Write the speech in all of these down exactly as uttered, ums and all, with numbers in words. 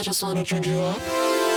just wanna drink you up.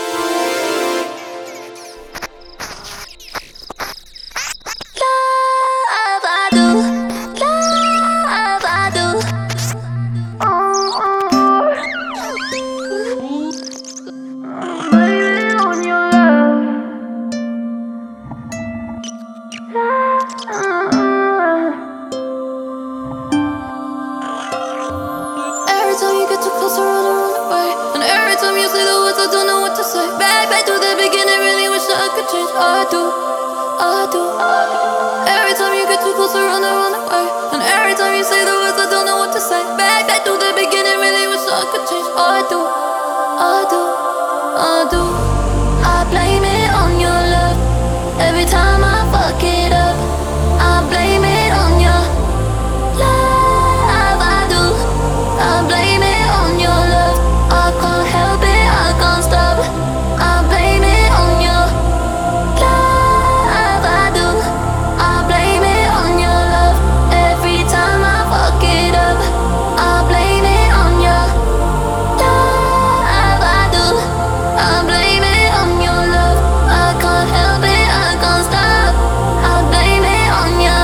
I do, I do. Every time you get too close, I run, I run away. And every time you say the words, I don't know what to say. Back, back to the beginning, really wish I could change. I do, I do, I do. I blame it on your love. Every time I fuck it up, I blame it on your love. I do, I blame it on your love. I can't help it, I can't stop. I blame it on your love. I do, I blame it on your love. Every time I fuck it up, I blame it on your love. I do, I blame it on your love. I can't help it, I can't stop. I blame it on your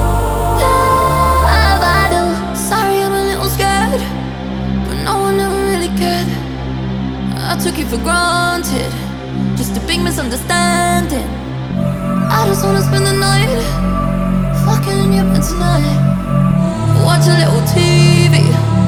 love. I do. Sorry, I'm a little scared, but no one ever really cared. I took you for granted, just a big misunderstanding. I just wanna spend the night fucking in your bed tonight. Watch a little T V,